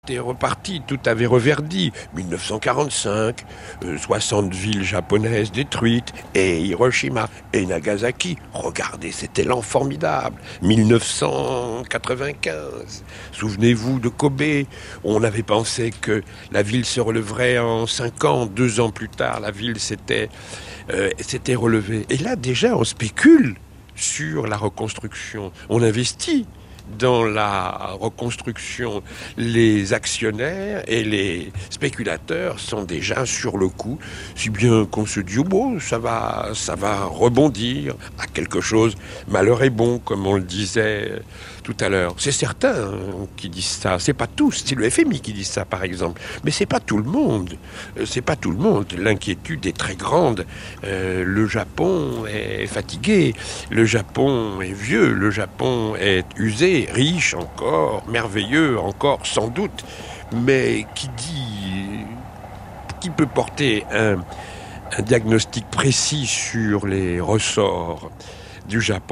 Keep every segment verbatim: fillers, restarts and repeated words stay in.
C'était reparti, tout avait reverdi. dix-neuf cent quarante-cinq, euh, soixante villes japonaises détruites, et Hiroshima, et Nagasaki. Regardez cet élan formidable. dix-neuf cent quatre-vingt-quinze, souvenez-vous de Kobe. On avait pensé que la ville se relèverait en cinq ans. Deux ans plus tard, la ville s'était, euh, s'était relevée. Et là, déjà, on spécule sur la reconstruction. On investit dans la reconstruction. Les actionnaires et les spéculateurs sont déjà sur le coup, si bien qu'on se dit, oh bon, ça va, ça va rebondir à quelque chose. Malheur est bon, comme on le disait tout à l'heure. C'est certains hein, qui disent ça. C'est pas tous. C'est le F M I qui dit ça, par exemple. Mais c'est pas tout le monde. C'est pas tout le monde. L'inquiétude est très grande. Euh, le Japon est fatigué. Le Japon est vieux. Le Japon est usé, riche encore, merveilleux encore, sans doute. Mais qui dit... Qui peut porter un, un diagnostic précis sur les ressorts du Japon ?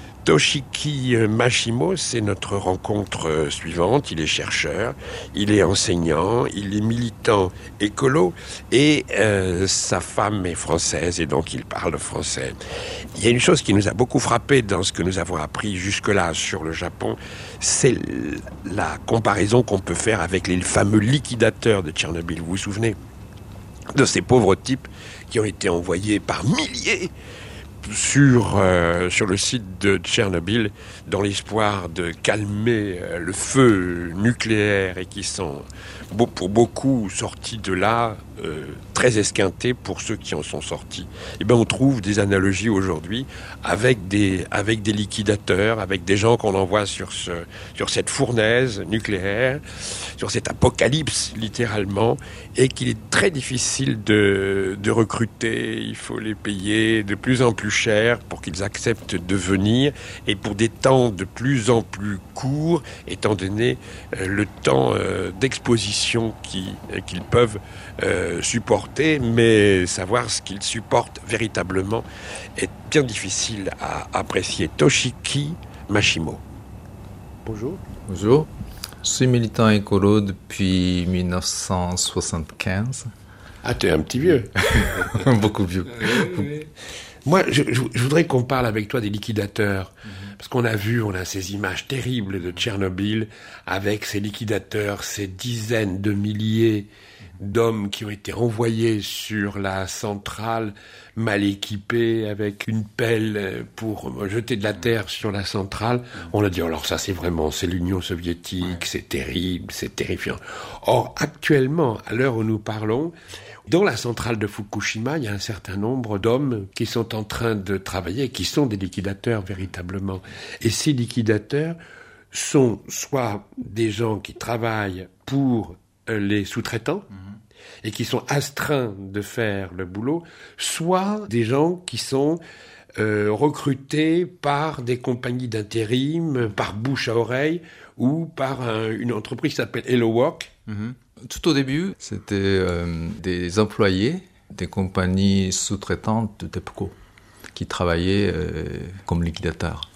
Toshiki Mashimo, c'est notre rencontre suivante. Il est chercheur, il est enseignant, il est militant écolo et euh, sa femme est française et donc il parle français. Il y a une chose qui nous a beaucoup frappé dans ce que nous avons appris jusque-là sur le Japon, c'est la comparaison qu'on peut faire avec les fameux liquidateurs de Tchernobyl. Vous vous souvenez de ces pauvres types qui ont été envoyés par milliers sur, euh, sur le site de Tchernobyl dans l'espoir de calmer euh, le feu nucléaire et qui sont beau, pour beaucoup sortis de là euh, très esquintés pour ceux qui en sont sortis. Et ben on trouve des analogies aujourd'hui avec des, avec des liquidateurs, avec des gens qu'on envoie sur, ce, sur cette fournaise nucléaire, sur cet apocalypse littéralement, et qu'il est très difficile de, de recruter. Il faut les payer de plus en plus cher pour qu'ils acceptent de venir et pour des temps de plus en plus courts, étant donné euh, le temps euh, d'exposition qui, euh, qu'ils peuvent euh, supporter, mais savoir ce qu'ils supportent véritablement est bien difficile à apprécier. Toshiki Mashimo. Bonjour. Bonjour. Je suis militant écolo depuis dix-neuf cent soixante-quinze. Ah, t'es un petit vieux. Beaucoup vieux. Oui, oui. Moi, je, je voudrais qu'on parle avec toi des liquidateurs. Mm-hmm. Parce qu'on a vu, on a ces images terribles de Tchernobyl, avec ces liquidateurs, ces dizaines de milliers d'hommes qui ont été envoyés sur la centrale, mal équipés, avec une pelle pour jeter de la terre sur la centrale. On a dit, alors ça c'est vraiment, c'est l'Union soviétique, c'est terrible, c'est terrifiant. Or, actuellement, à l'heure où nous parlons, dans la centrale de Fukushima, il y a un certain nombre d'hommes qui sont en train de travailler, qui sont des liquidateurs véritablement. Et ces liquidateurs sont soit des gens qui travaillent pour les sous-traitants, et qui sont astreints de faire le boulot, soit des gens qui sont euh, recrutés par des compagnies d'intérim, par bouche à oreille, ou par un, une entreprise qui s'appelle Hello Work. Mm-hmm. Tout au début, c'était euh, des employés des compagnies sous-traitantes de TEPCO qui travaillaient euh, comme liquidateurs.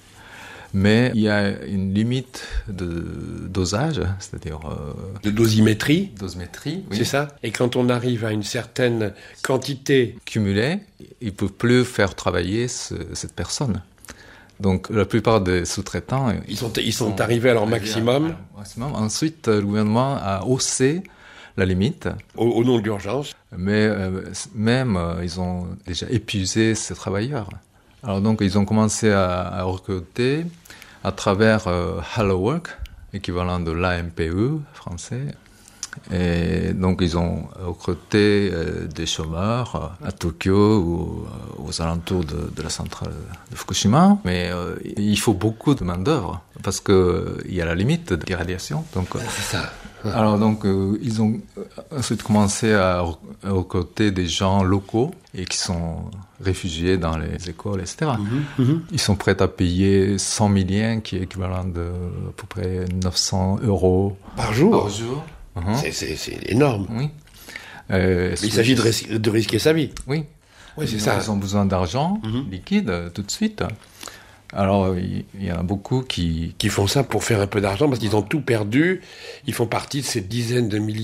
Mais il y a une limite de dosage, c'est-à-dire... Euh, de dosimétrie. Dosimétrie, oui. C'est ça. Et quand on arrive à une certaine quantité cumulée, ils ne peuvent plus faire travailler ce, cette personne. Donc la plupart des sous-traitants... Ils sont, ils sont, sont arrivés à leur maximum. À leur maximum. Ensuite, le gouvernement a haussé la limite. Au, au nom de l'urgence. Mais euh, même, euh, ils ont déjà épuisé ces travailleurs. Alors donc, ils ont commencé à, à recruter à travers euh, Hello Work, équivalent de l'A M P E français. Et donc, ils ont recruté euh, des chômeurs à Tokyo ou euh, aux alentours de, de la centrale de Fukushima. Mais euh, il faut beaucoup de main-d'œuvre parce qu'il euh, y a la limite de radiation. Donc, euh, c'est ça. Alors donc, euh, ils ont ensuite commencé à recruter des gens locaux et qui sont réfugiés dans les écoles, et cetera. Mmh, mmh. Ils sont prêts à payer cent mille yens, qui est équivalent de à peu près neuf cents euros par jour. Par jour. Mmh. C'est, c'est, c'est énorme. Oui. Euh, Mais il s'agit de, ris- de risquer sa vie. Oui. Oui, c'est ils ça. Ils ont besoin d'argent mmh. liquide tout de suite. Alors, il y, y en a beaucoup qui... Qui font ça pour faire un peu d'argent parce qu'ils ont tout perdu. Ils font partie de ces dizaines de milliers